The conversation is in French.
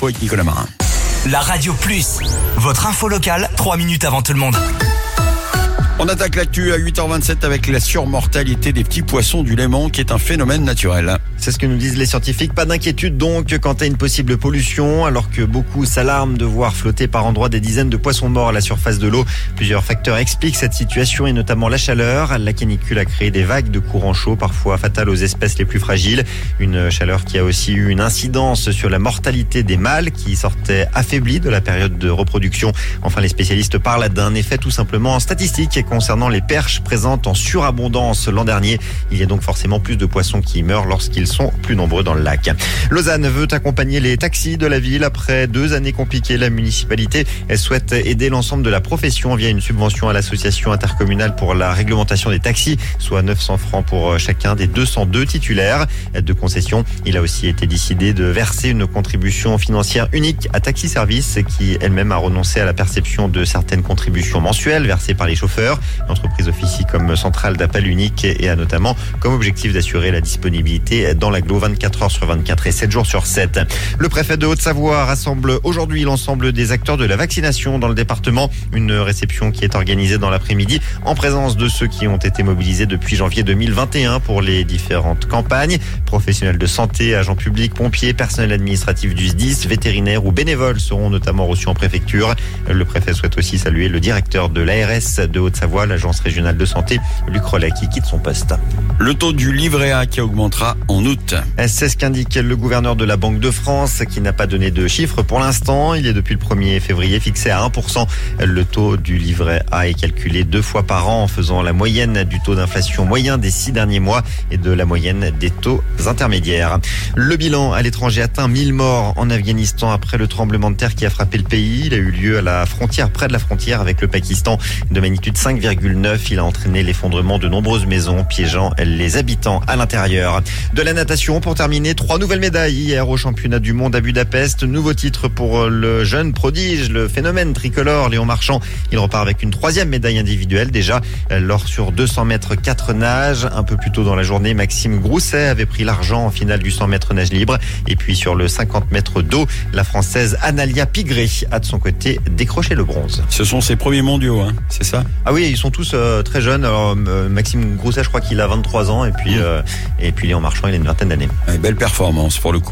avec Nicolas Marin. La Radio Plus, votre info locale, 3 minutes avant tout le monde. On attaque l'actu à 8h27 avec la surmortalité des petits poissons du Léman qui est un phénomène naturel. C'est ce que nous disent les scientifiques. Pas d'inquiétude donc quant à une possible pollution, alors que beaucoup s'alarment de voir flotter par endroits des dizaines de poissons morts à la surface de l'eau. Plusieurs facteurs expliquent cette situation et notamment la chaleur. La canicule a créé des vagues de courants chauds, parfois fatales aux espèces les plus fragiles. Une chaleur qui a aussi eu une incidence sur la mortalité des mâles qui sortaient affaiblis de la période de reproduction. Enfin, les spécialistes parlent d'un effet tout simplement statistique concernant les perches présentes en surabondance l'an dernier. Il y a donc forcément plus de poissons qui meurent lorsqu'ils sont plus nombreux dans le lac. Lausanne veut accompagner les taxis de la ville. Après 2 années compliquées, la municipalité souhaite aider l'ensemble de la profession via une subvention à l'association intercommunale pour la réglementation des taxis, soit 900 francs pour chacun des 202 titulaires de concession. Il a aussi été décidé de verser une contribution financière unique à Taxi Service qui elle-même a renoncé à la perception de certaines contributions mensuelles versées par les chauffeurs. L'entreprise officie comme centrale d'appel unique et a notamment comme objectif d'assurer la disponibilité dans l'agglo 24 heures sur 24 et 7 jours sur 7. Le préfet de Haute-Savoie rassemble aujourd'hui l'ensemble des acteurs de la vaccination dans le département. Une réception qui est organisée dans l'après-midi en présence de ceux qui ont été mobilisés depuis janvier 2021 pour les différentes campagnes. Professionnels de santé, agents publics, pompiers, personnel administratif du SDIS, vétérinaires ou bénévoles seront notamment reçus en préfecture. Le préfet souhaite aussi saluer le directeur de l'ARS de Haute-Savoie, l'agence régionale de santé, Luc Rollet, qui quitte son poste. Le taux du livret A qui augmentera en août. C'est ce qu'indique le gouverneur de la Banque de France, qui n'a pas donné de chiffres pour l'instant. Il est depuis le 1er février fixé à 1%. Le taux du livret A est calculé 2 fois par an en faisant la moyenne du taux d'inflation moyen des 6 derniers mois et de la moyenne des taux intermédiaires. Le bilan à l'étranger atteint 1000 morts en Afghanistan après le tremblement de terre qui a frappé le pays. Il a eu lieu à la frontière, près de la frontière avec le Pakistan, de magnitude 5,9. Il a entraîné l'effondrement de nombreuses maisons, piégeant les habitants à l'intérieur. De la natation, pour terminer, 3 nouvelles médailles hier au championnat du monde à Budapest. Nouveau titre pour le jeune prodige, le phénomène tricolore, Léon Marchand. Il repart avec une 3e médaille individuelle. Déjà, lors sur 200 mètres 4 nages. Un peu plus tôt dans la journée, Maxime Grousset avait pris l'argent en finale du 100 mètres nage libre. Et puis sur le 50 mètres d'eau, la Française Analia Pigré a de son côté décroché le bronze. Ce sont ses premiers mondiaux, hein, c'est ça? Ah oui, ils sont tous très jeunes. Alors, Maxime Grousset, je crois qu'il a 23 ans. Et puis Léon Marchand, il a une vingtaine d'années. Belle performance pour le coup.